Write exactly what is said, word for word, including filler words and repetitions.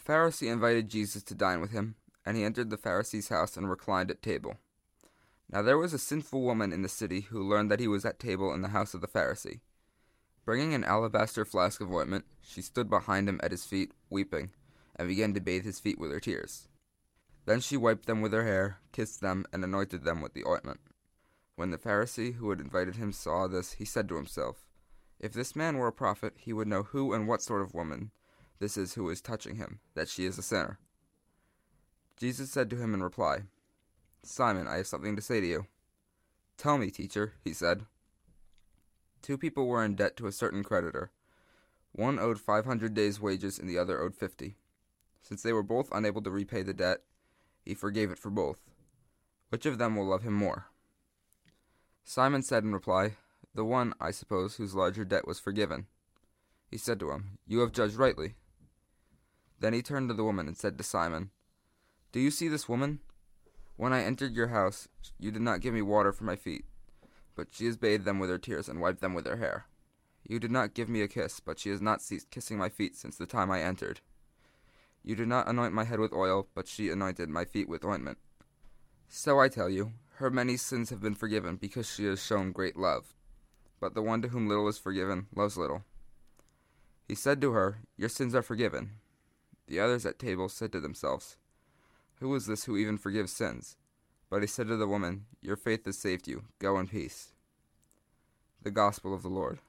Pharisee invited Jesus to dine with him, and he entered the Pharisee's house and reclined at table. Now there was a sinful woman in the city who learned that he was at table in the house of the Pharisee. Bringing an alabaster flask of ointment, she stood behind him at his feet, weeping, and began to bathe his feet with her tears. Then she wiped them with her hair, kissed them, and anointed them with the ointment. When the Pharisee who had invited him saw this, he said to himself, "If this man were a prophet, he would know who and what sort of woman this is who is touching him, that she is a sinner." Jesus said to him in reply, "Simon, I have something to say to you." "Tell me, teacher," he said. Two people were in debt to a certain creditor. One owed five hundred days' wages and the other owed fifty. Since they were both unable to repay the debt, he forgave it for both. Which of them will love him more? Simon said in reply, "The one, I suppose, whose larger debt was forgiven." He said to him, "You have judged rightly." Then he turned to the woman and said to Simon, "Do you see this woman? When I entered your house, you did not give me water for my feet, but she has bathed them with her tears and wiped them with her hair. You did not give me a kiss, but she has not ceased kissing my feet since the time I entered. You did not anoint my head with oil, but she anointed my feet with ointment. So I tell you, her many sins have been forgiven because she has shown great love. But the one to whom little is forgiven loves little." He said to her, "Your sins are forgiven." The others at table said to themselves, "Who is this who even forgives sins?" But he said to the woman, "Your faith has saved you. Go in peace." The Gospel of the Lord.